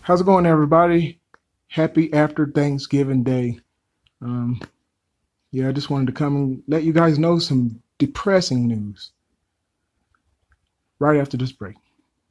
How's it going, everybody? Happy after Thanksgiving Day. Um, yeah, I just wanted to come and let you guys know some depressing news right after this break.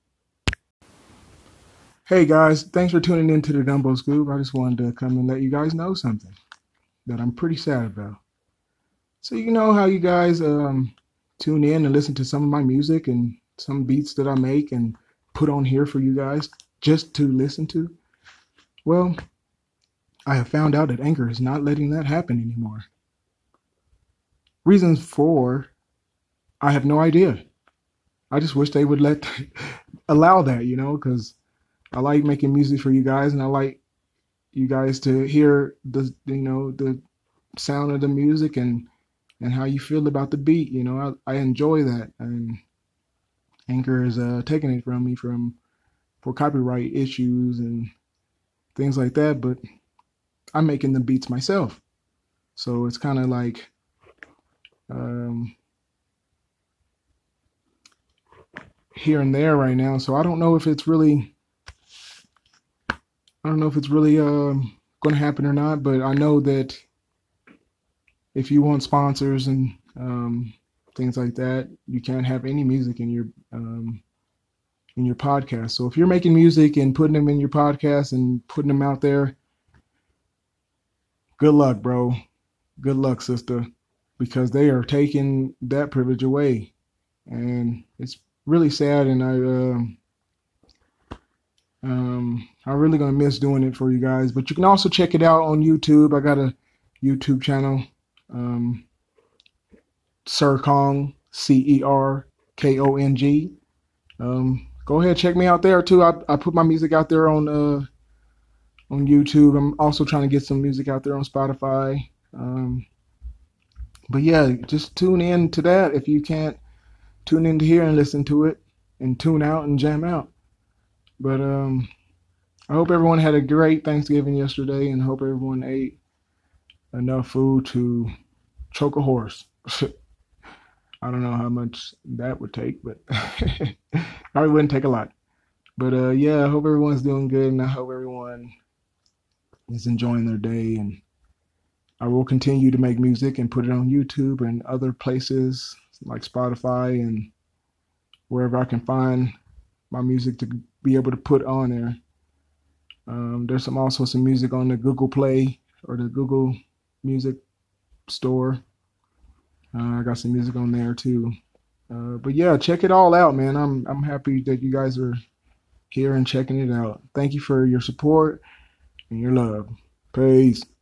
Hey guys, thanks for tuning in to the Dumbo Scoop. I just wanted to come and let you guys know something that I'm pretty sad about. So you know how you guys tune in and listen to some of my music and some beats that I make and put on here for you guys just to listen to? Well, I have found out that Anchor is not letting that happen anymore. Reasons for, I have no idea. I just wish they would let allow that, because I like making music for you guys, and I like you guys to hear the sound of the music and how you feel about the beat. I enjoy that, and Anchor is taking it from me for copyright issues and things like that. But I'm making the beats myself, so it's kind of like um, here and there right now. So I don't know if it's really going to happen or not, but I know that if you want sponsors and things like that, you can't have any music in your podcast. So if you're making music and putting them in your podcast and putting them out there, good luck, bro. Good luck, sister, because they are taking that privilege away, and it's really sad. And I'm really gonna miss doing it for you guys. But you can also check it out on YouTube. I got a YouTube channel, Cerkong, Cerkong. Go ahead, check me out there too. I put my music out there on YouTube. I'm also trying to get some music out there on Spotify. But yeah, just tune in to that if you can't tune in to here and listen to it, and tune out and jam out. But I hope everyone had a great Thanksgiving yesterday, and hope everyone ate enough food to choke a horse. I don't know how much that would take, but probably wouldn't take a lot. But yeah, I hope everyone's doing good, and I hope everyone is enjoying their day. And I will continue to make music and put it on YouTube and other places like Spotify and wherever I can find my music to be able to put on there. There's also some music on the Google Play or the Google Music Store. I got some music on there too. But yeah, check it all out, man. I'm happy that you guys are here and checking it out. Thank you for your support and your love. Peace.